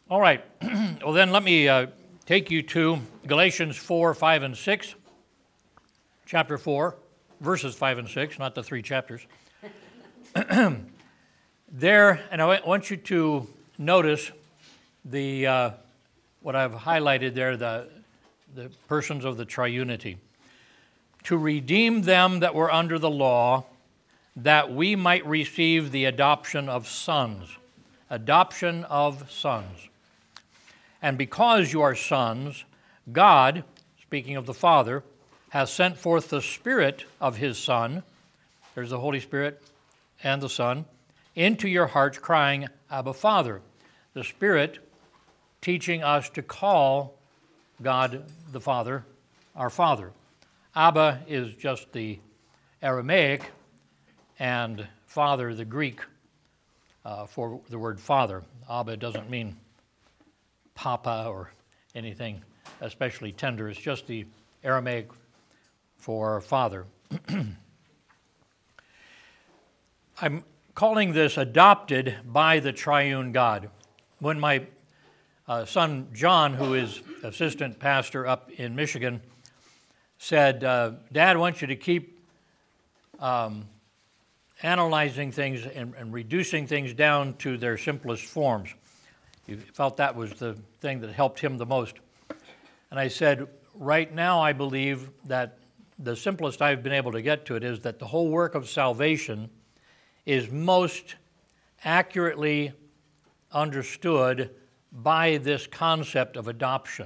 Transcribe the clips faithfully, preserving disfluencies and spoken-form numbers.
All right. Well, then let me uh, take you to Galatians four, five, and six. Chapter four, verses five and six, not the three chapters. There, and I want you to notice the uh, what I've highlighted there, the, the persons of the triunity. To redeem them that were under the law, that we might receive the adoption of sons. Adoption of sons. And because you are sons, God, speaking of the Father, has sent forth the Spirit of His Son, there's the Holy Spirit and the Son, into your hearts, crying, Abba, Father. The Spirit teaching us to call God the Father our Father. Abba is just the Aramaic, and Father the Greek uh, for the word Father. Abba doesn't mean Papa or anything especially tender. It's just the Aramaic for Father. I'm calling this adopted by the triune God. When my uh, son John, who is assistant pastor up in Michigan, said, uh, Dad, I want you to keep um, analyzing things and, and reducing things down to their simplest forms. He felt that was the thing that helped him the most. And I said, right now I believe that the simplest I've been able to get to it is that the whole work of salvation is most accurately understood by this concept of adoption.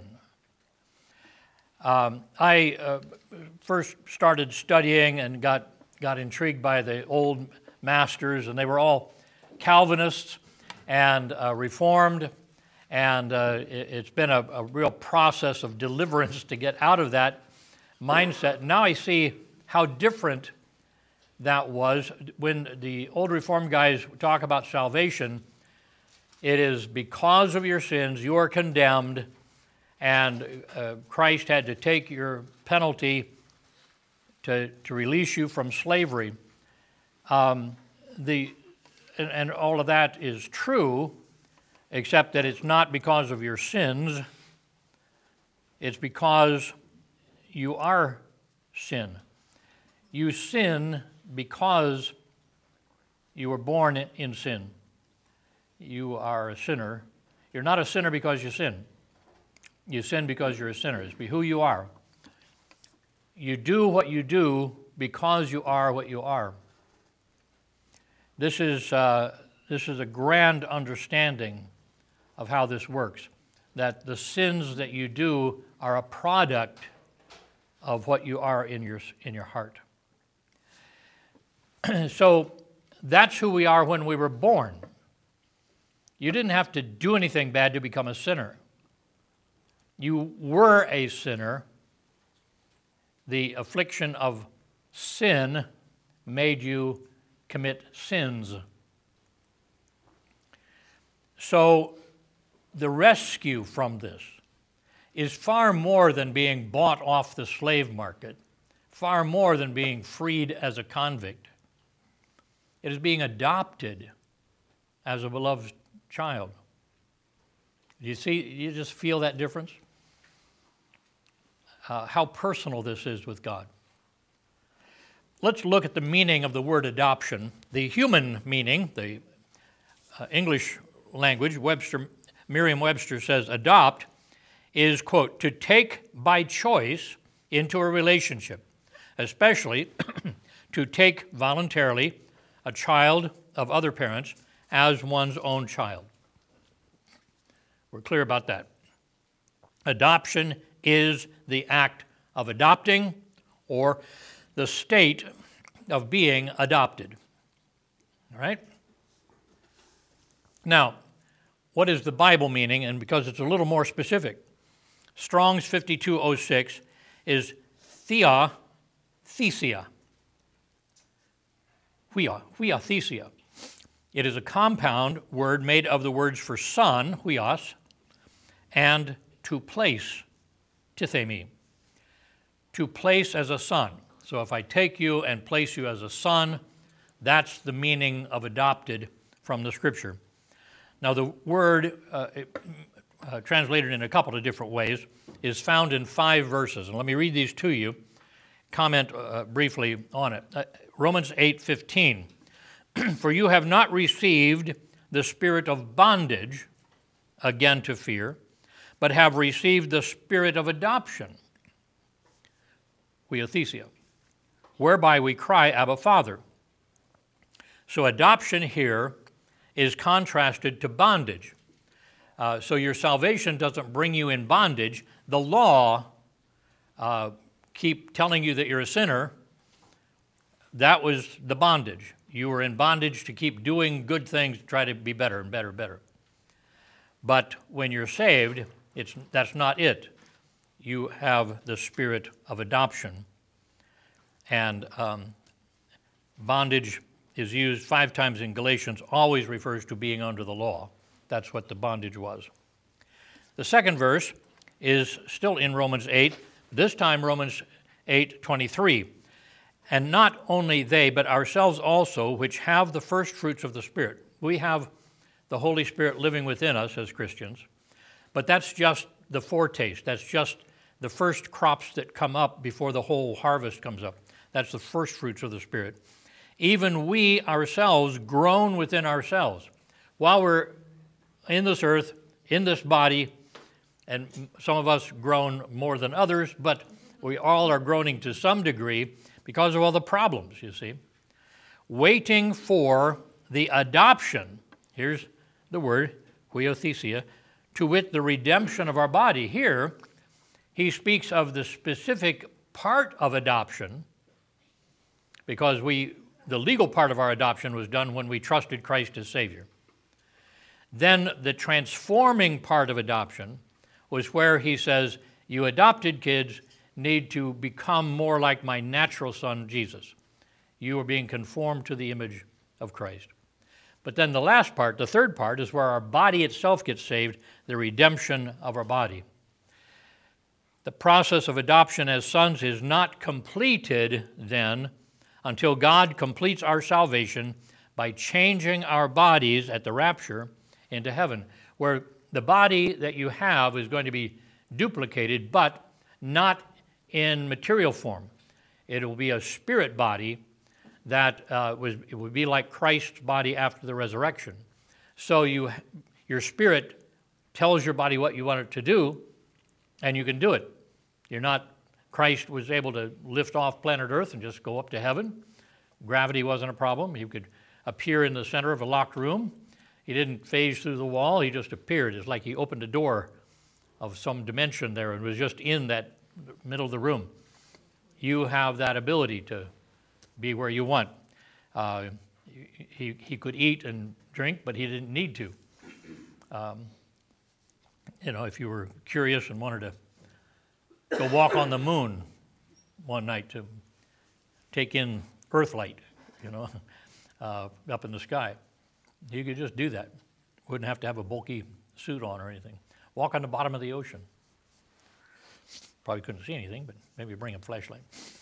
Um, I uh, first started studying and got, got intrigued by the old masters, and they were all Calvinists and uh, Reformed, and uh, it, it's been a, a real process of deliverance to get out of that mindset. Now I see how different that was. When the old Reformed guys talk about salvation, it is because of your sins, you are condemned, and uh, Christ had to take your penalty to, to release you from slavery. Um, the and, and all of that is true, except that it's not because of your sins. It's because you are sin. You sin because you were born in sin. You are a sinner. You're not a sinner because you sin. You sin because you're a sinner. It's be who you are. You do what you do because you are what you are. This is uh, this is a grand understanding of how this works, that the sins that you do are a product of what you are in your in your heart. So that's who we are when we were born. You didn't have to do anything bad to become a sinner. You were a sinner. The affliction of sin made you commit sins. So the rescue from this is far more than being bought off the slave market, far more than being freed as a convict. It is being adopted as a beloved child. Do you see, you just feel that difference? Uh, how personal this is with God. Let's look at the meaning of the word adoption. The human meaning, the uh, English language, Webster, Merriam-Webster says adopt is, quote, to take by choice into a relationship, especially to take voluntarily a child of other parents as one's own child. We're clear about that. Adoption is the act of adopting or the state of being adopted. All right? Now, what is the Bible meaning? And because it's a little more specific, Strong's fifty-two oh six is thea, thesia. Huia, huia, thesia. It is a compound word made of the words for son, huios, and to place, tithemi. To place as a son. So if I take you and place you as a son, that's the meaning of adopted from the Scripture. Now the word, uh, uh, translated in a couple of different ways, is found in five verses. And let me read these to you, comment uh, briefly on it. Uh, Romans eight fifteen. For you have not received the spirit of bondage, again to fear, but have received the spirit of adoption, huiothesia, whereby we cry, Abba, Father. So adoption here is contrasted to bondage. Uh, so your salvation doesn't bring you in bondage. The law uh, keep telling you that you're a sinner. That was the bondage. You were in bondage to keep doing good things, to try to be better and better and better. But when you're saved, it's, that's not it. You have the spirit of adoption. And um, bondage is used five times in Galatians, always refers to being under the law. That's what the bondage was. The second verse is still in Romans eight, this time Romans eight twenty-three. And not only they, but ourselves also, which have the first fruits of the Spirit. We have the Holy Spirit living within us as Christians, but that's just the foretaste. That's just the first crops that come up before the whole harvest comes up. That's the first fruits of the Spirit. Even we ourselves groan within ourselves. While we're in this earth, in this body, and some of us groan more than others, but we all are groaning to some degree because of all the problems, you see. Waiting for the adoption, here's the word, huiothesia, to wit, the redemption of our body. Here, he speaks of the specific part of adoption, because we, the legal part of our adoption was done when we trusted Christ as Savior. Then the transforming part of adoption was where he says, you adopted kids need to become more like my natural son, Jesus. You are being conformed to the image of Christ. But then the last part, the third part, is where our body itself gets saved, the redemption of our body. The process of adoption as sons is not completed then until God completes our salvation by changing our bodies at the rapture into heaven, where the body that you have is going to be duplicated, but not in material form. It will be a spirit body that uh, was, it would be like Christ's body after the resurrection. So you, your spirit tells your body what you want it to do, and you can do it. You're not, Christ was able to lift off planet Earth and just go up to heaven. Gravity wasn't a problem. He could appear in the center of a locked room. He didn't phase through the wall. He just appeared. It's like he opened a door of some dimension there and was just in that middle of the room. You have that ability to be where you want. Uh, he, he could eat and drink, but he didn't need to. Um, you know, if you were curious and wanted to go walk on the moon one night to take in Earthlight, you know, uh, up in the sky, you could just do that. Wouldn't have to have a bulky suit on or anything. Walk on the bottom of the ocean. Probably couldn't see anything, but maybe bring a flashlight.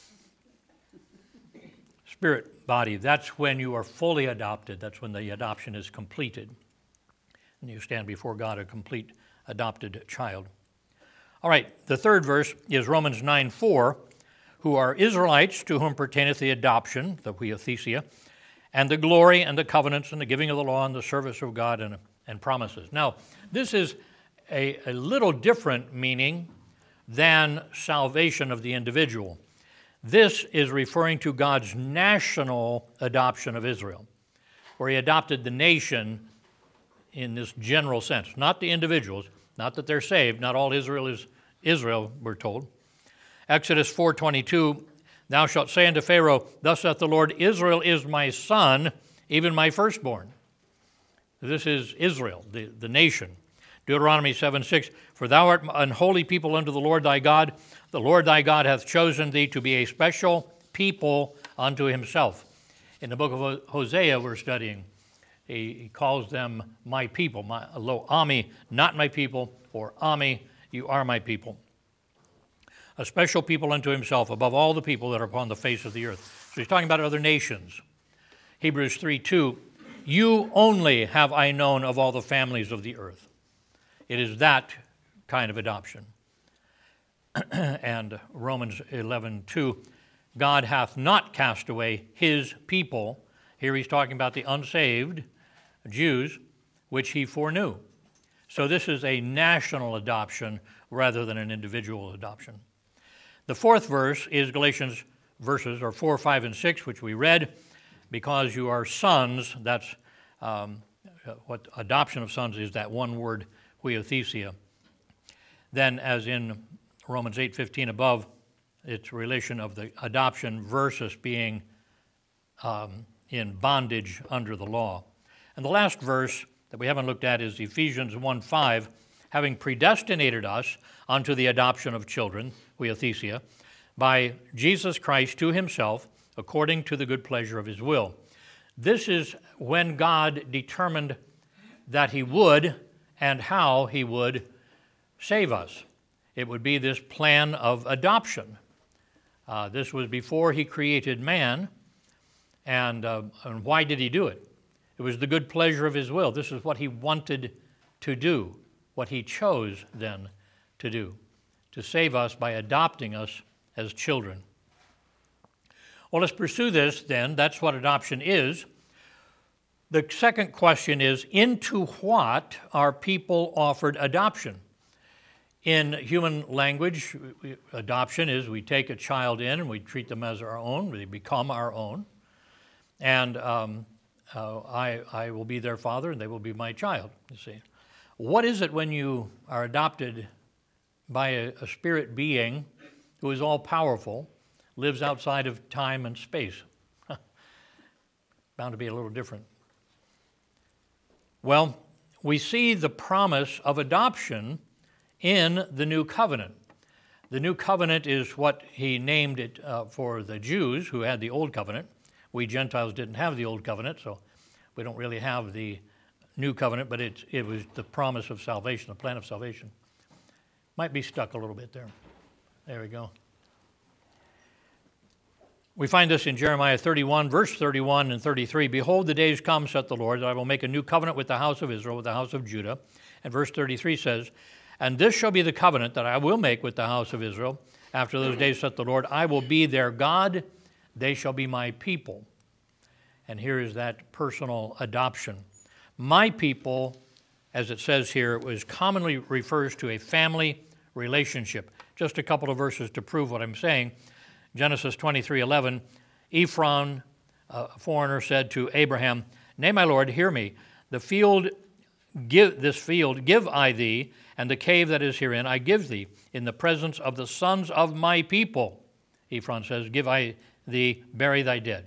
Spirit, body, that's when you are fully adopted. That's when the adoption is completed. And you stand before God a complete adopted child. All right, the third verse is Romans nine four, who are Israelites, to whom pertaineth the adoption, the huiothesia, and the glory and the covenants and the giving of the law and the service of God and, and promises. Now, this is a, a little different meaning than salvation of the individual. This is referring to God's national adoption of Israel, where he adopted the nation in this general sense, not the individuals, not that they're saved, not all Israel is Israel, we're told. Exodus four twenty-two, thou shalt say unto Pharaoh, thus saith the Lord, Israel is my son, even my firstborn. This is Israel, the, the nation. Deuteronomy seven six, for thou art an holy people unto the Lord thy God. The Lord thy God hath chosen thee to be a special people unto himself. In the book of Hosea we're studying, he, he calls them my people, my, lo ami, not my people, or ami, you are my people. A special people unto himself above all the people that are upon the face of the earth. So he's talking about other nations. Hebrews three two, You only have I known of all the families of the earth. It is that kind of adoption. And Romans eleven two, God hath not cast away his people. Here he's talking about the unsaved Jews, which he foreknew. So this is a national adoption rather than an individual adoption. The fourth verse is Galatians verses, or four, five, and six, which we read. Because you are sons, that's um, what adoption of sons is, that one word, huiothesia. Then, as in Romans eight fifteen above, it's relation of the adoption versus being um, in bondage under the law. And the last verse that we haven't looked at is Ephesians one five, having predestinated us unto the adoption of children, huiothesia, by Jesus Christ to himself, according to the good pleasure of his will. This is when God determined that he would and how he would save us. It would be this plan of adoption. Uh, this was before he created man. And, uh, and why did he do it? It was the good pleasure of his will. This is what he wanted to do, what he chose then to do, to save us by adopting us as children. Well, let's pursue this then. That's what adoption is. The second question is, into what are people offered adoption? In human language, adoption is we take a child in and we treat them as our own. They become our own. And um, uh, I, I will be their father and they will be my child, you see. What is it when you are adopted by a, a spirit being who is all-powerful, lives outside of time and space? Bound to be a little different. Well, we see the promise of adoption in the New Covenant. The New Covenant is what he named it uh, for the Jews who had the Old Covenant. We Gentiles didn't have the Old Covenant, so we don't really have the New Covenant, but it, it was the promise of salvation, the plan of salvation. Might be stuck a little bit there. There we go. We find this in Jeremiah thirty-one, verse thirty-one and thirty-three. Behold, the days come, saith the Lord, that I will make a new covenant with the house of Israel, with the house of Judah. And verse thirty-three says, and this shall be the covenant that I will make with the house of Israel. After those days, saith the Lord, I will be their God, they shall be my people. And here is that personal adoption. My people, as it says here, was commonly refers to a family relationship. Just a couple of verses to prove what I'm saying. Genesis twenty-three eleven, Ephron, a foreigner, said to Abraham, nay, my Lord, hear me. The field, give this field give I thee, and the cave that is herein I give thee, in the presence of the sons of my people. Ephron says, give I thee, bury thy dead.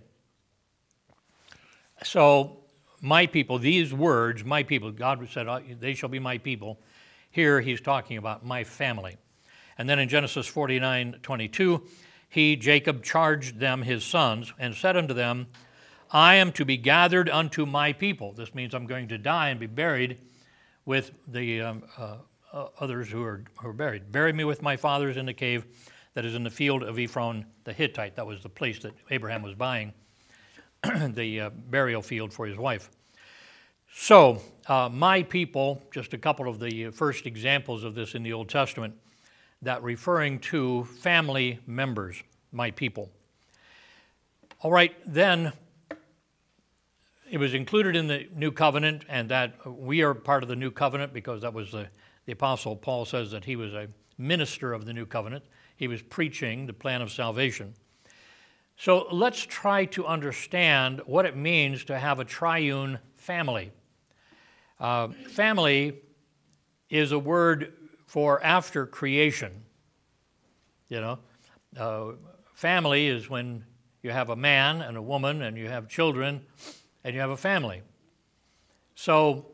So, my people, these words, my people, God said, they shall be my people. Here he's talking about my family. And then in Genesis forty-nine twenty-two, he, Jacob, charged them his sons and said unto them, I am to be gathered unto my people. This means I'm going to die and be buried with the um, uh, uh, others who are, who are buried. Bury me with my fathers in the cave that is in the field of Ephron the Hittite. That was the place that Abraham was buying the uh, burial field for his wife. So, uh, my people, just a couple of the first examples of this in the Old Testament, that referring to family members, my people. All right, then it was included in the New Covenant, and that we are part of the New Covenant because that was the, the Apostle Paul says that he was a minister of the New Covenant. He was preaching the plan of salvation. So let's try to understand what it means to have a triune family. Uh, family is a word for after creation. You know, uh, family is when you have a man and a woman and you have children and you have a family. So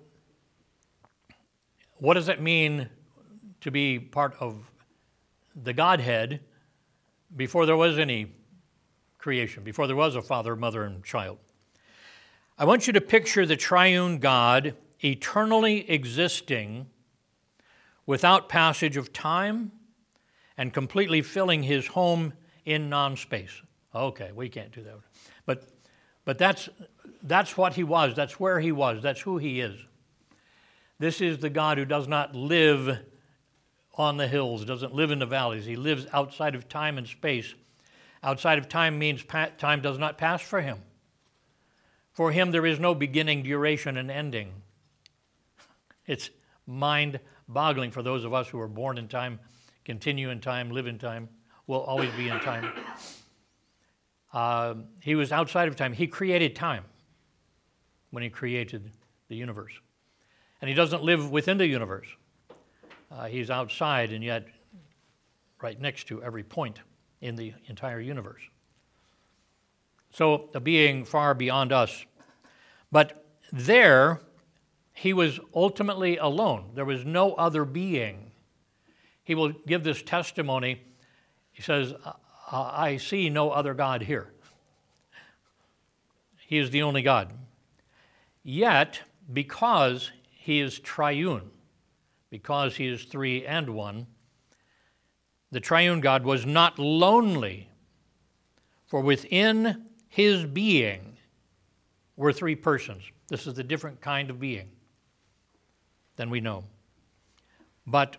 what does it mean to be part of the Godhead before there was any creation, before there was a father, mother, and child? I want you to picture the triune God eternally existing without passage of time and completely filling his home in non-space. Okay, we can't do that. But But that's, that's what he was. That's where he was. That's who he is. This is the God who does not live on the hills, doesn't live in the valleys. He lives outside of time and space. Outside of time means pa- time does not pass for him. For him, there is no beginning, duration, and ending. It's mind-boggling for those of us who are born in time, continue in time, live in time, will always be in time. Uh, he was outside of time. He created time when he created the universe. And he doesn't live within the universe. Uh, he's outside and yet right next to every point in the entire universe. So a being far beyond us. But there, he was ultimately alone. There was no other being. He will give this testimony. He says, I see no other God here. He is the only God. Yet, because he is triune, because he is three and one, the triune God was not lonely, for within his being were three persons. This is a different kind of being than we know. But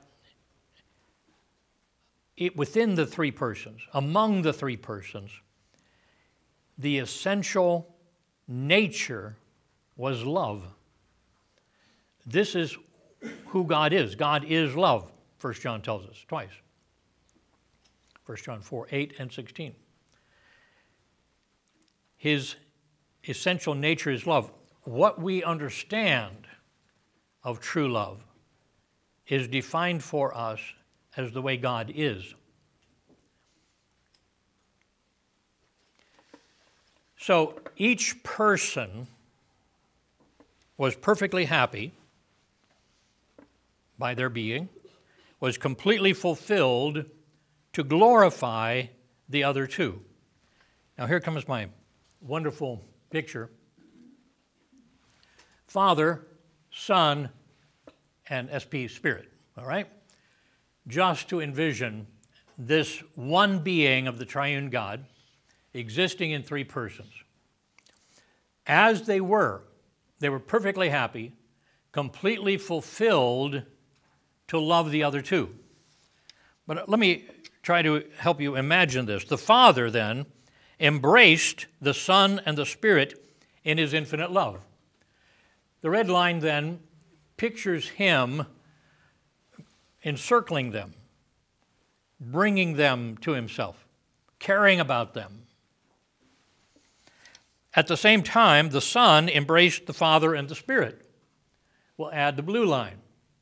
it, within the three persons, among the three persons, the essential nature was love. This is who God is. God is love, First John tells us twice. First John four, eight and sixteen. His essential nature is love. What we understand of true love is defined for us as the way God is. So each person was perfectly happy by their being, was completely fulfilled to glorify the other two. Now here comes my wonderful picture. Father, Son, and S P Spirit, all right? Just to envision this one being of the triune God existing in three persons. As they were, they were perfectly happy, completely fulfilled to love the other two. But let me try to help you imagine this. The Father then embraced the Son and the Spirit in his infinite love. The red line then pictures him encircling them, bringing them to himself, caring about them. At the same time, the Son embraced the Father and the Spirit. We'll add the blue line.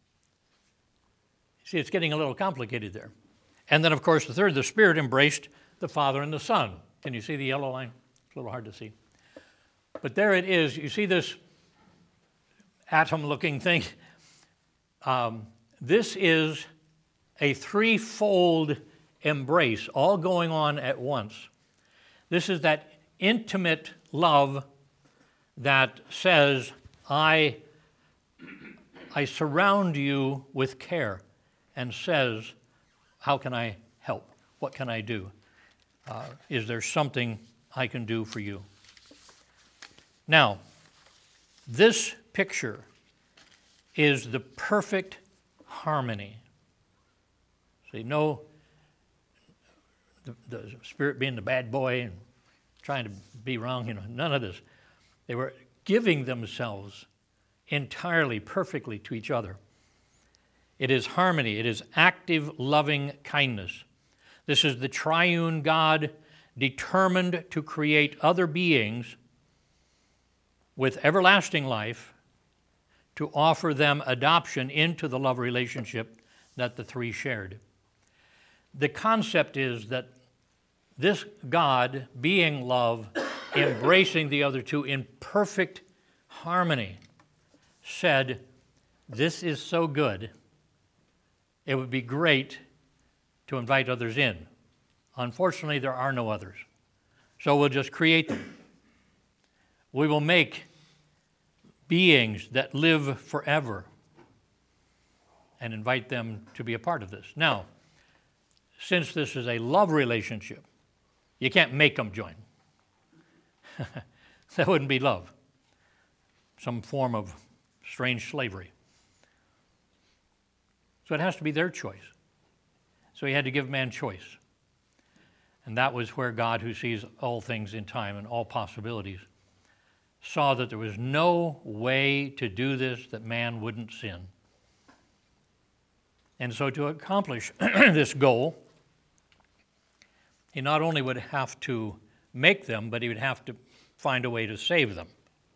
See, it's getting a little complicated there. And then, of course, the third, the Spirit embraced the Father and the Son. Can you see the yellow line? It's a little hard to see. But there it is. You see this atom-looking thing? Um, this is a threefold embrace, all going on at once. This is that intimate love that says, I, I surround you with care, and says, how can I help? What can I do? Uh, is there something I can do for you? Now, this picture is the perfect harmony. See, no, the, the Spirit being the bad boy and trying to be wrong, you know, none of this. They were giving themselves entirely, perfectly to each other. It is harmony. It is active, loving kindness. This is the triune God determined to create other beings with everlasting life to offer them adoption into the love relationship that the three shared. The concept is that this God, being love, embracing the other two in perfect harmony, said, this is so good, it would be great to invite others in. Unfortunately, there are no others. So we'll just create them. We will make beings that live forever and invite them to be a part of this. Now, since this is a love relationship, you can't make them join. That wouldn't be love. Some form of strange slavery. So it has to be their choice. So he had to give man choice. And that was where God, who sees all things in time and all possibilities, saw that there was no way to do this that man wouldn't sin. And so to accomplish this goal, he not only would have to make them, but he would have to find a way to save them.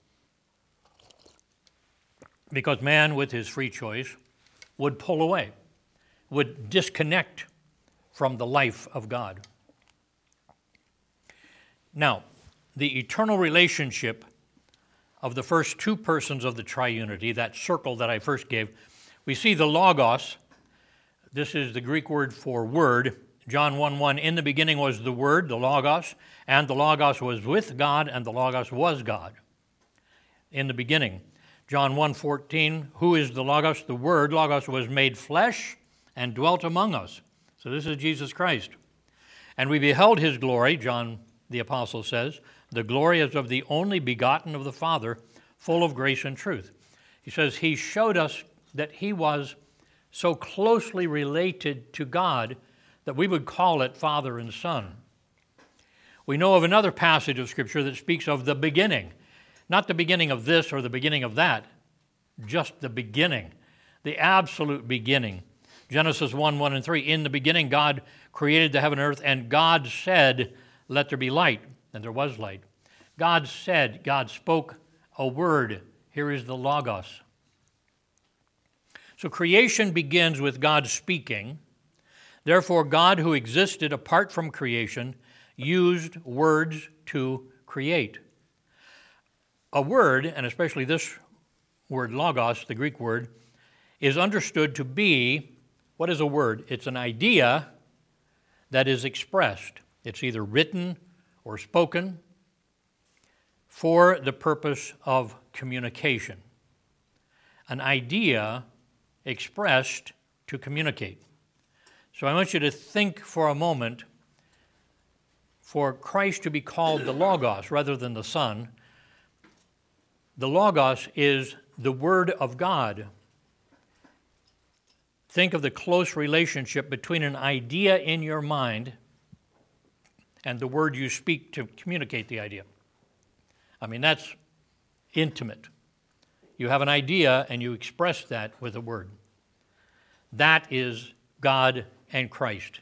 Because man, with his free choice, would pull away, would disconnect from the life of God. Now, the eternal relationship of the first two persons of the triunity, that circle that I first gave, we see the Logos. This is the Greek word for word. John one one, in the beginning was the Word, the Logos, and the Logos was with God, and the Logos was God. In the beginning. John one fourteen, who is the Logos? The Word, Logos, was made flesh and dwelt among us. So this is Jesus Christ. And we beheld his glory, John the Apostle says, the glory as of the only begotten of the Father, full of grace and truth. He says he showed us that he was so closely related to God that we would call it Father and Son. We know of another passage of Scripture that speaks of the beginning. Not the beginning of this or the beginning of that, just the beginning, the absolute beginning. Genesis one, one and three, in the beginning God created the heaven and earth, and God said, let there be light, and there was light. God said, God spoke a word. Here is the Logos. So creation begins with God speaking. Therefore, God, who existed apart from creation, used words to create. A word, and especially this word Logos, the Greek word, is understood to be, what is a word? It's an idea that is expressed. It's either written or spoken for the purpose of communication. An idea expressed to communicate. So I want you to think for a moment, for Christ to be called the Logos rather than the Son. The Logos is the Word of God. Think of the close relationship between an idea in your mind and the word you speak to communicate the idea. I mean, that's intimate. You have an idea and you express that with a word. That is God and Christ.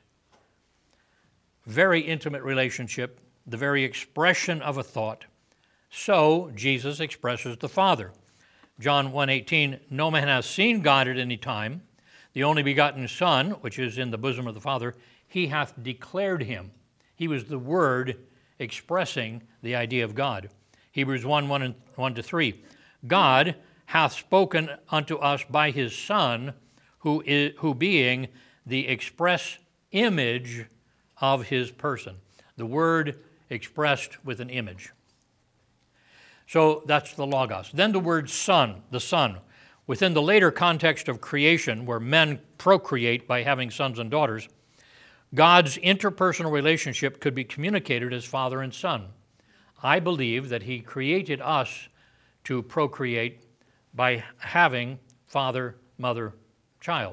Very intimate relationship, the very expression of a thought. So Jesus expresses the Father. John one eighteen, no man has seen God at any time. The only begotten Son, which is in the bosom of the Father, he hath declared him. He was the Word expressing the idea of God. Hebrews one, one, and one to three. God hath spoken unto us by his Son, who, is, who being the express image of his person. The Word expressed with an image. So that's the Logos. Then the word Son, the Son. Within the later context of creation, where men procreate by having sons and daughters, God's interpersonal relationship could be communicated as Father and Son. I believe that he created us to procreate by having father, mother, child,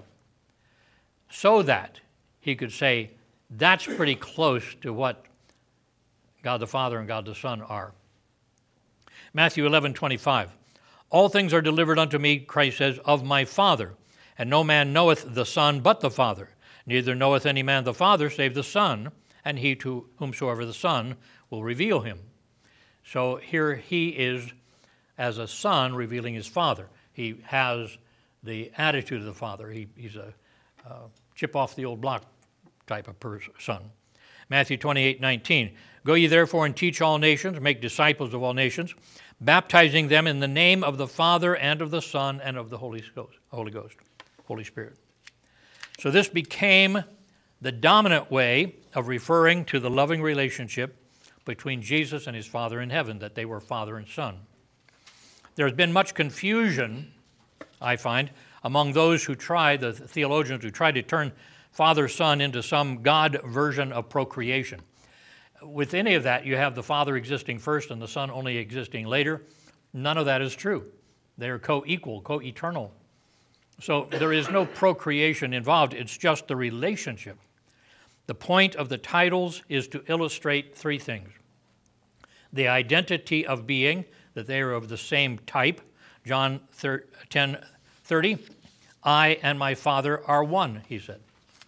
so that he could say, that's pretty close to what God the Father and God the Son are. Matthew eleven twenty-five. All things are delivered unto me, Christ says, of my Father, and no man knoweth the Son but the Father. Neither knoweth any man the Father save the Son, and he to whomsoever the Son will reveal him. So here he is, as a son, revealing his Father. He has the attitude of the Father. He, he's a uh, chip off the old block type of person, son. Matthew twenty-eight nineteen. Go ye therefore and teach all nations, make disciples of all nations, baptizing them in the name of the Father and of the Son and of the Holy Ghost, Holy Ghost, Holy Spirit. So this became the dominant way of referring to the loving relationship between Jesus and his Father in heaven, that they were Father and Son. There's been much confusion, I find, among those who try, the theologians who try to turn Father, Son into some God version of procreation. with any of that, you have the Father existing first and the Son only existing later. None of that is true. They are co-equal, co-eternal. So there is no procreation involved. It's just the relationship. The point of the titles is to illustrate three things. The identity of being, that they are of the same type. John ten thirty, I and my Father are one, he said.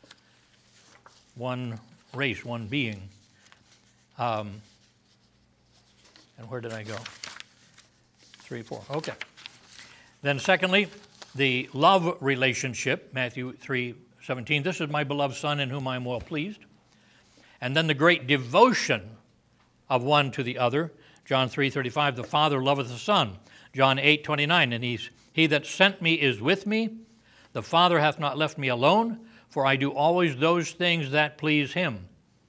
One race, one being. Um, and where did I go? Three, four, okay. Then secondly, the love relationship, Matthew three seventeen, this is my beloved Son in whom I am well pleased. And then the great devotion of one to the other, John three thirty-five, the Father loveth the Son. John eight twenty-nine, and he's, he that sent me is with me. The Father hath not left me alone, for I do always those things that please him.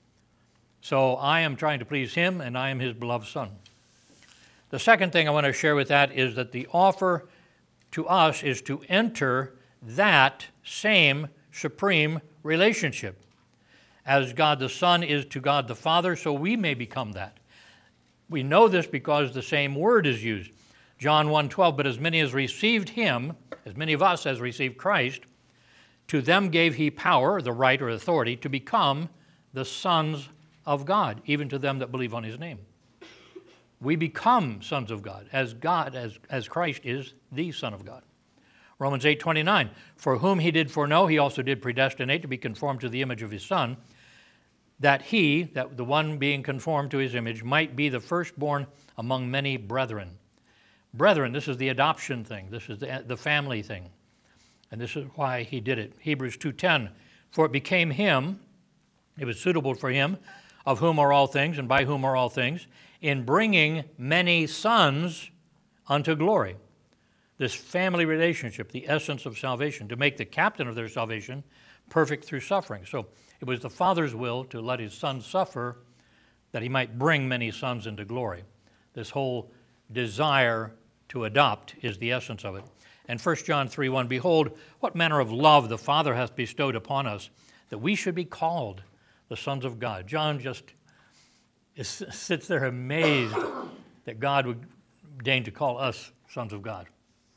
So I am trying to please him, and I am his beloved Son. The second thing I want to share with that is that the offer to us is to enter that same supreme relationship. As God the Son is to God the Father, so we may become that. We know this because the same word is used. John one twelve, but as many as received him, as many of us as received Christ, to them gave he power, the right or authority, to become the sons of God, even to them that believe on his name. We become sons of God, as God, as, as Christ is the Son of God. Romans eight twenty-nine, for whom he did foreknow, he also did predestinate to be conformed to the image of his Son, that he, that the one being conformed to his image, might be the firstborn among many brethren. Brethren, this is the adoption thing. This is the, the family thing. And this is why he did it. Hebrews two ten, for it became him, it was suitable for him, of whom are all things, and by whom are all things, in bringing many sons unto glory. This family relationship, the essence of salvation, to make the captain of their salvation perfect through suffering. So it was the Father's will to let his Son suffer that he might bring many sons into glory. This whole desire to adopt is the essence of it. And First John three one, behold, what manner of love the Father hath bestowed upon us, that we should be called the sons of God. John just is, sits there amazed that God would deign to call us sons of God.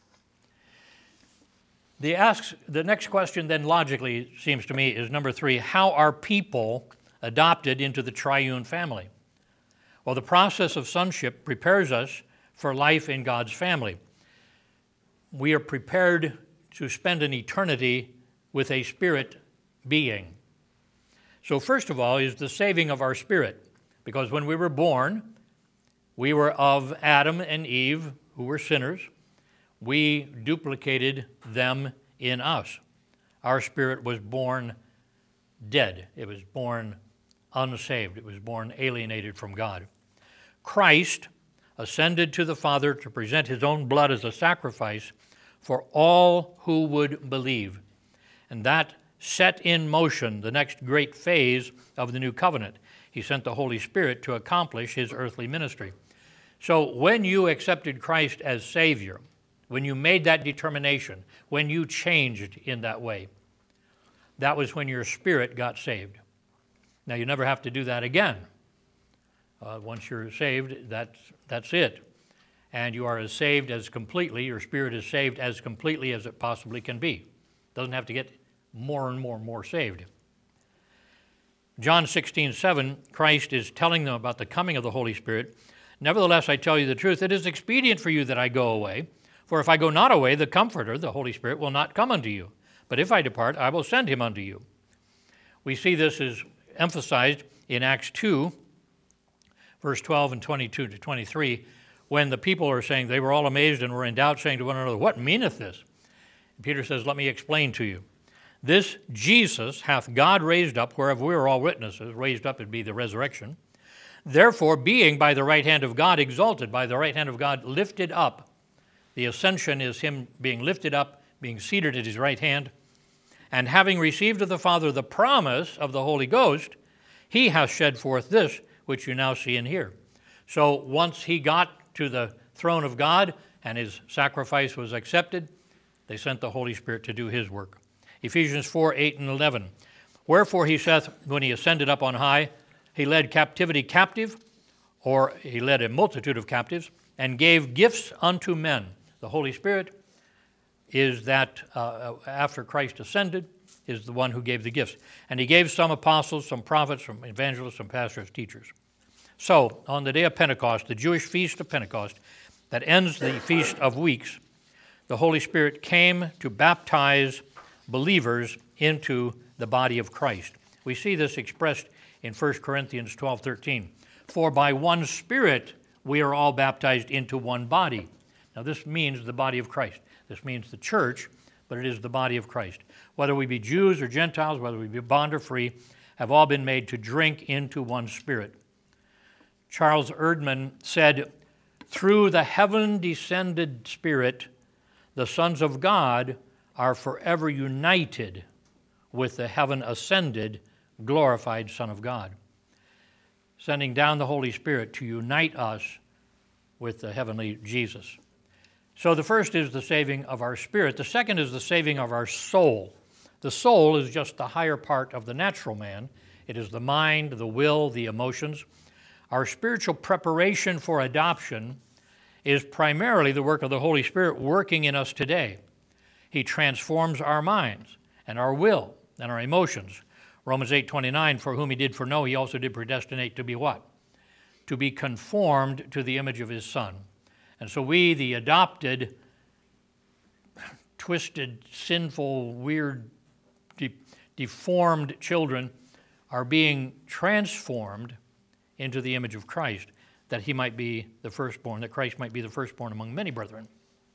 The, asks, the next question then logically seems to me is number three, how are people adopted into the triune family? Well, the process of sonship prepares us for life in God's family. We are prepared to spend an eternity with a spirit being. So first of all is the saving of our spirit, because when we were born, we were of Adam and Eve, who were sinners. We duplicated them in us. Our spirit was born dead. It was born unsaved. It was born alienated from God. Christ ascended to the Father to present his own blood as a sacrifice for all who would believe. And that set in motion the next great phase of the new covenant. He sent the Holy Spirit to accomplish his earthly ministry. So when you accepted Christ as Savior, when you made that determination, when you changed in that way, that was when your spirit got saved. Now, you never have to do that again. Uh, once you're saved, that's, that's it. And you are as saved as completely, your spirit is saved as completely as it possibly can be. Doesn't have to get more and more and more saved. John sixteen seven, Christ is telling them about the coming of the Holy Spirit. Nevertheless, I tell you the truth, it is expedient for you that I go away. For if I go not away, the Comforter, the Holy Spirit, will not come unto you. But if I depart, I will send him unto you. We see this is emphasized in Acts two, verse twelve and twenty-two to twenty-three, when the people are saying, they were all amazed and were in doubt, saying to one another, what meaneth this? And Peter says, let me explain to you. This Jesus hath God raised up, whereof we are all witnesses. Raised up would be the resurrection. Therefore, being by the right hand of God exalted, by the right hand of God lifted up. The ascension is him being lifted up, being seated at his right hand. And having received of the Father the promise of the Holy Ghost, he hath shed forth this, which you now see and hear. So once he got to the throne of God and his sacrifice was accepted, they sent the Holy Spirit to do his work. Ephesians four, eight and eleven. Wherefore he saith, when he ascended up on high, He led captivity captive, or he led a multitude of captives, and gave gifts unto men. The Holy Spirit is that, uh, after Christ ascended, is the one who gave the gifts. And he gave some apostles, some prophets, some evangelists, some pastors, teachers. So, on the day of Pentecost, the Jewish feast of Pentecost, that ends the Feast of Weeks, the Holy Spirit came to baptize believers into the body of Christ. We see this expressed in First Corinthians twelve thirteen. For by one Spirit we are all baptized into one body. Now this means the body of Christ. This means the church, but it is the body of Christ. Whether we be Jews or Gentiles, whether we be bond or free, have all been made to drink into one Spirit. Charles Erdman said, through the heaven-descended Spirit, the sons of God are forever united with the heaven-ascended, glorified Son of God, sending down the Holy Spirit to unite us with the heavenly Jesus. So the first is the saving of our spirit. The second is the saving of our soul. The soul is just the higher part of the natural man. It is the mind, the will, the emotions. Our spiritual preparation for adoption is primarily the work of the Holy Spirit working in us today. He transforms our minds and our will and our emotions. Romans eight twenty-nine, for whom he did foreknow, he also did predestinate to be what? To be conformed to the image of his Son. And so we, the adopted, twisted, sinful, weird, de- deformed children, are being transformed into the image of Christ, that he might be the firstborn, that Christ might be the firstborn among many brethren.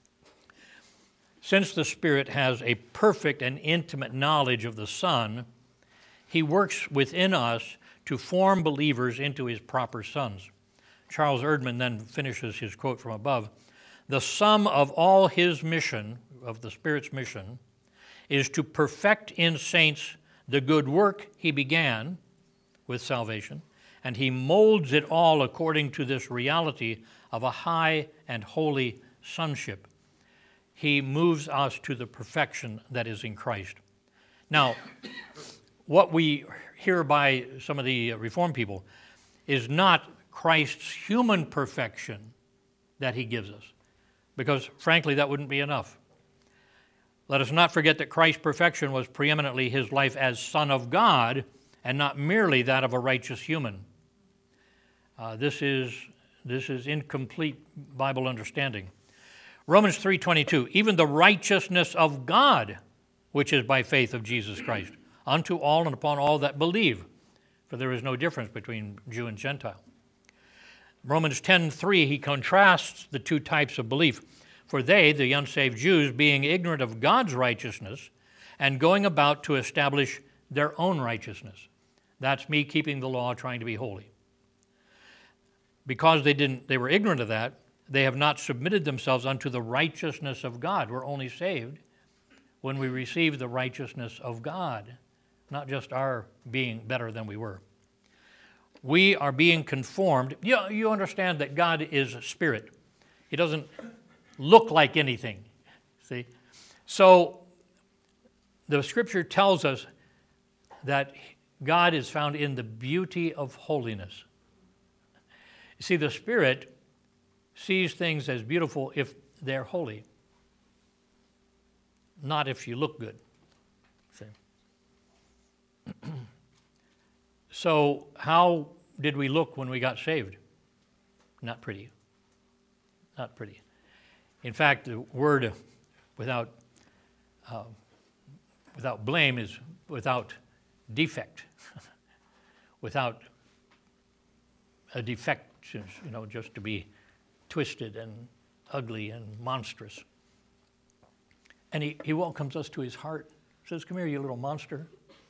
Since the Spirit has a perfect and intimate knowledge of the Son, he works within us to form believers into his proper sons. Charles Erdman then finishes his quote from above. The sum of all his mission, of the Spirit's mission, is to perfect in saints the good work he began with salvation, and he molds it all according to this reality of a high and holy sonship. He moves us to the perfection that is in Christ. Now, what we hear by some of the Reformed people is not Christ's human perfection that he gives us, because frankly, that wouldn't be enough. Let us not forget that Christ's perfection was preeminently his life as Son of God and not merely that of a righteous human. Uh, this is, this is incomplete Bible understanding. Romans three twenty-two, even the righteousness of God, which is by faith of Jesus Christ, unto all and upon all that believe, for there is no difference between Jew and Gentile. Romans ten three, he contrasts the two types of belief. For they, the unsaved Jews, being ignorant of God's righteousness and going about to establish their own righteousness. That's me keeping the law, trying to be holy. Because they didn't, they were ignorant of that, they have not submitted themselves unto the righteousness of God. We're only saved when we receive the righteousness of God, not just our being better than we were. We are being conformed. You, you understand that God is a spirit. He doesn't look like anything, see? So the Scripture tells us that God is found in the beauty of holiness. You see, the Spirit sees things as beautiful if they're holy, not if you look good. See? So how did we look when we got saved? Not pretty. Not pretty. In fact, the word without, uh, without blame is without defect, without a defect, you know, just to be twisted and ugly and monstrous. And he, he welcomes us to his heart. Says, come here, you little monster.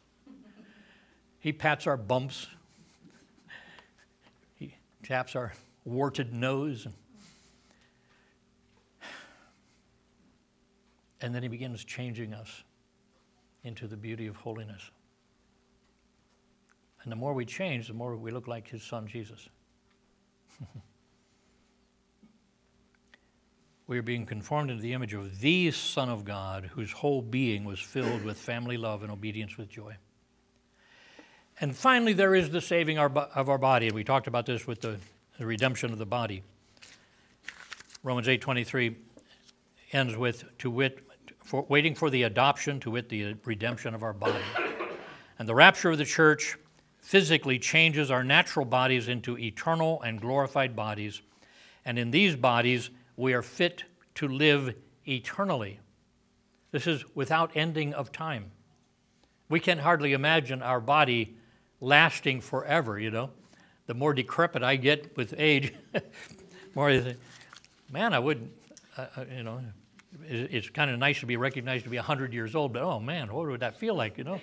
He pats our bumps. He taps our warted nose. And, and then he begins changing us into the beauty of holiness. And the more we change, the more we look like his son, Jesus. We are being conformed into the image of the Son of God, whose whole being was filled with family love and obedience with joy. And finally, there is the saving our, of our body. And we talked about this with the, the redemption of the body. Romans eight twenty-three ends with, to wit, for, waiting for the adoption, to wit, the redemption of our body. And the rapture of the church physically changes our natural bodies into eternal and glorified bodies. And in these bodies, we are fit to live eternally. This is without ending of time. We can hardly imagine our body lasting forever, you know. The more decrepit I get with age, more I think, man, I wouldn't, uh, you know, it's kind of nice to be recognized to be one hundred years old, but oh man, what would that feel like, you know?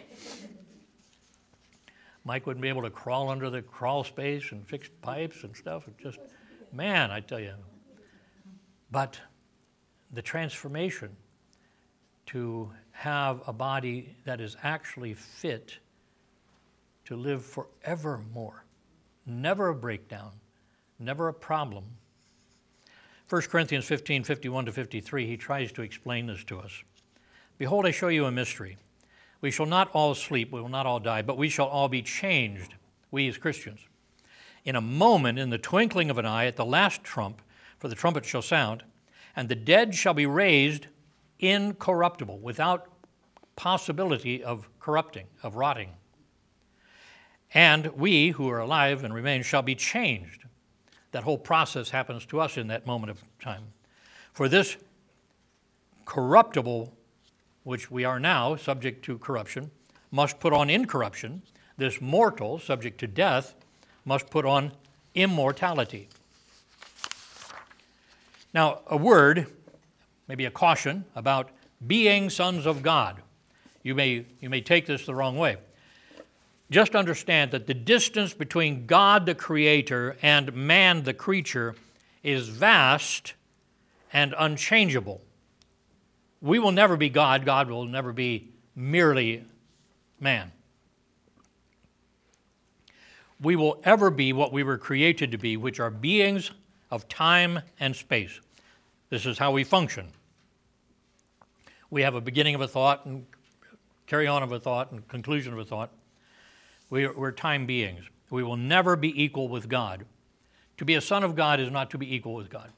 Mike wouldn't be able to crawl under the crawl space and fix pipes and stuff. It just, man, I tell you. But the transformation to have a body that is actually fit to live forevermore, never a breakdown, never a problem. First Corinthians fifteen, fifty-one to fifty-three, he tries to explain this to us. Behold, I show you a mystery. We shall not all sleep, we will not all die, but we shall all be changed, we as Christians. In a moment, in the twinkling of an eye, at the last trump, for the trumpet shall sound, and the dead shall be raised incorruptible, without possibility of corrupting, of rotting. And we who are alive and remain shall be changed. That whole process happens to us in that moment of time. For this corruptible, which we are now, subject to corruption, must put on incorruption. This mortal, subject to death, must put on immortality. Now, a word, maybe a caution, about being sons of God. You may, you may take this the wrong way. Just understand that the distance between God the Creator and man the creature is vast and unchangeable. We will never be God. God will never be merely man. We will ever be what we were created to be, which are beings of time and space. This is how we function. We have a beginning of a thought and carry on of a thought and conclusion of a thought. We are, we're time beings. We will never be equal with God. To be a son of God is not to be equal with God.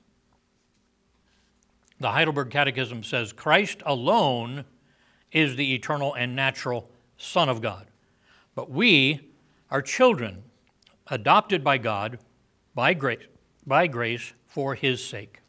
The Heidelberg Catechism says, Christ alone is the eternal and natural Son of God. But we are children, adopted by God, by grace, by grace for His sake.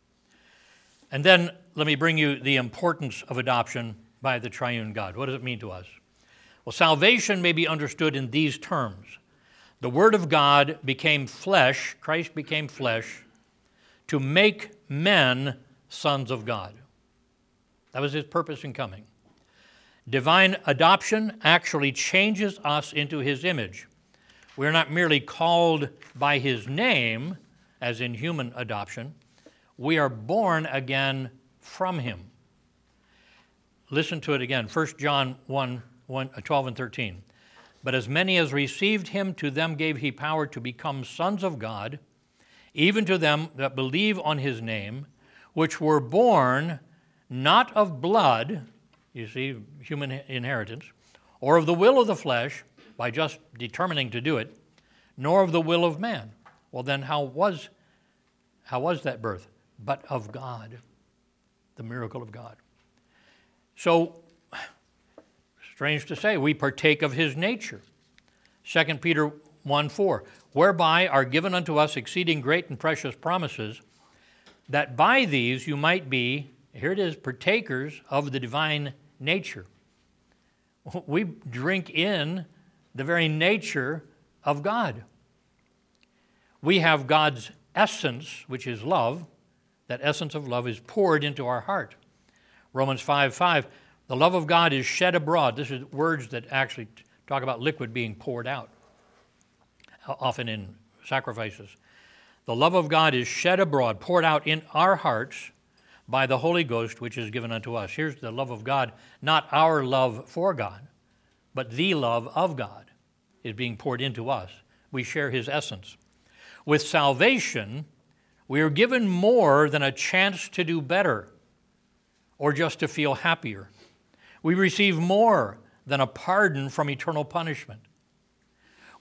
And then let me bring you the importance of adoption by the triune God. What does it mean to us? Well, salvation may be understood in these terms. The Word of God became flesh, Christ became flesh, to make men sons of God. That was His purpose in coming. Divine adoption actually changes us into His image. We're not merely called by His name, as in human adoption. We are born again from Him. Listen to it again, First John one, twelve and thirteen. But as many as received Him, to them gave He power to become sons of God, even to them that believe on His name, which were born not of blood, you see, human inheritance, or of the will of the flesh, by just determining to do it, nor of the will of man. Well, then how was, how was that birth? But of God, the miracle of God. So, strange to say, we partake of His nature. Second Peter one four, whereby are given unto us exceeding great and precious promises, that by these you might be, here it is, partakers of the divine nature. We drink in the very nature of God. We have God's essence, which is love. That essence of love is poured into our heart. Romans five five, the love of God is shed abroad. This is words that actually talk about liquid being poured out, often in sacrifices. The love of God is shed abroad, poured out in our hearts by the Holy Ghost, which is given unto us. Here's the love of God, not our love for God, but the love of God is being poured into us. We share His essence. With salvation, we are given more than a chance to do better or just to feel happier. We receive more than a pardon from eternal punishment.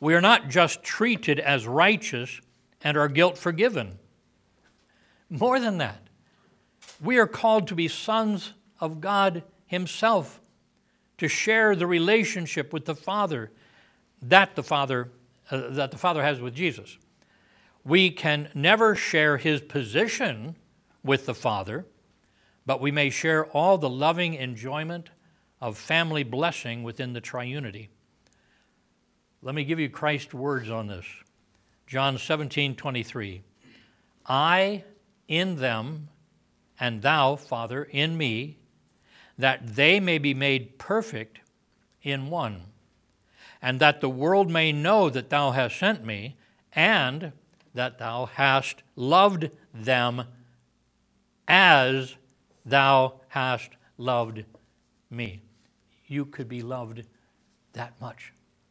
We are not just treated as righteous and our guilt forgiven. More than that, we are called to be sons of God Himself, to share the relationship with the Father that the Father uh, that the Father has with Jesus. We can never share His position with the Father, but we may share all the loving enjoyment of family blessing within the triunity. Let me give you Christ's words on this. John seventeen twenty-three. I in them, and thou, Father, in me, that they may be made perfect in one, and that the world may know that thou hast sent me, and that thou hast loved them as thou hast loved me. You could be loved that much.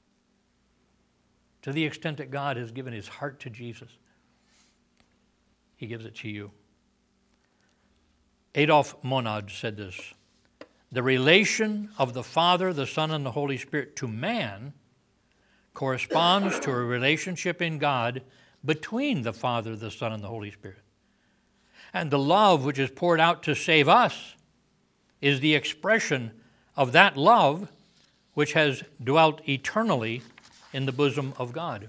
To the extent that God has given His heart to Jesus, He gives it to you. Adolf Monod said this: the relation of the Father, the Son, and the Holy Spirit to man corresponds to a relationship in God between the Father, the Son, and the Holy Spirit. And the love which is poured out to save us is the expression of that love which has dwelt eternally in the bosom of God.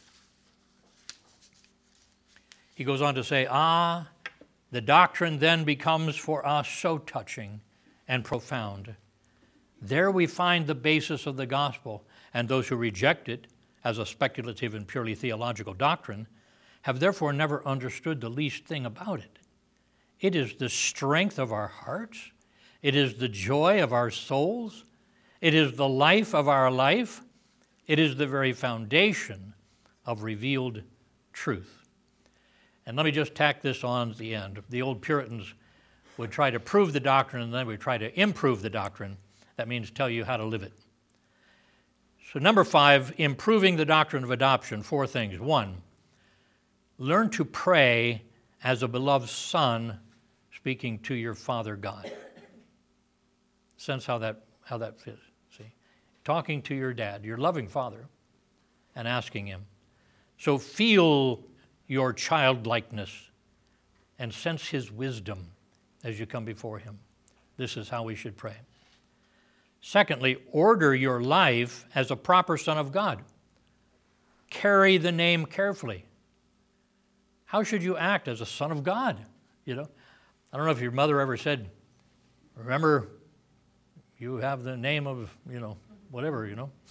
He goes on to say, ah, the doctrine then becomes for us so touching and profound. There we find the basis of the gospel, and those who reject it as a speculative and purely theological doctrine have therefore never understood the least thing about it. It is the strength of our hearts. It is the joy of our souls. It is the life of our life. It is the very foundation of revealed truth. And let me just tack this on at the end. The old Puritans would try to prove the doctrine, and then would try to improve the doctrine. That means tell you how to live it. So number five, improving the doctrine of adoption. Four things. One, learn to pray as a beloved son speaking to your Father God. Sense how that how that fits. See, talking to your dad, your loving Father, and asking Him. So feel your childlikeness and sense His wisdom as you come before Him. This is how we should pray. Secondly, order your life as a proper son of God. Carry the name carefully. How should you act as a son of God? You know, I don't know if your mother ever said, remember, you have the name of, you know, whatever, you know.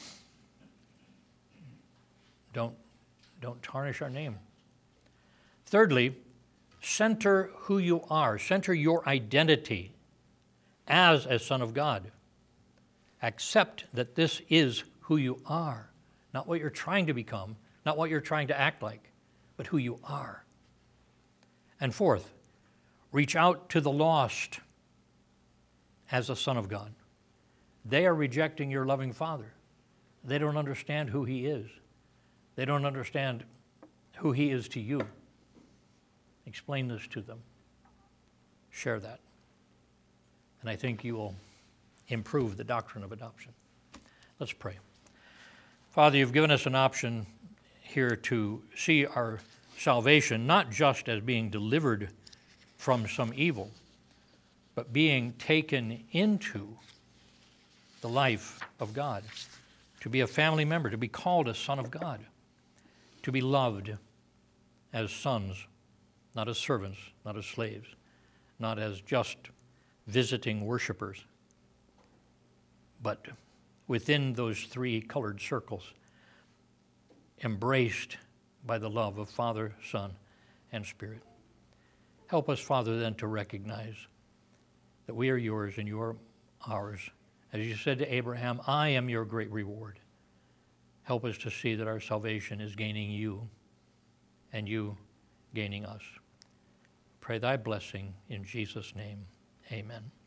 Don't, don't tarnish our name. Thirdly, center who you are. Center your identity as a son of God. Accept that this is who you are, not what you're trying to become, not what you're trying to act like, but who you are. And fourth, reach out to the lost as a son of God. They are rejecting your loving Father. They don't understand who He is. They don't understand who He is to you. Explain this to them. Share that. And I think you will improve the doctrine of adoption. Let's pray. Father, you've given us an option here to see our salvation not just as being delivered from some evil, but being taken into the life of God, to be a family member, to be called a son of God, to be loved as sons, not as servants, not as slaves, not as just visiting worshipers, but within those three colored circles, embraced by the love of Father, Son, and Spirit. Help us, Father, then to recognize that we are yours and you are ours. As you said to Abraham, I am your great reward. Help us to see that our salvation is gaining you and you gaining us. Pray thy blessing in Jesus' name. Amen.